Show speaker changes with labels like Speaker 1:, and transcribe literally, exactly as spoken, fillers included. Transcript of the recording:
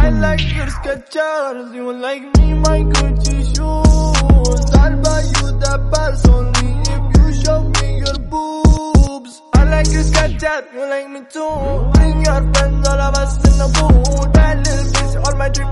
Speaker 1: I like your Skechers, you like me my Gucci shoes. I'll buy you the purse only if you show me your boobs. I like your Skechers, you like me too. Bring your friends, all of us in the booth. That little bitch, all my dreams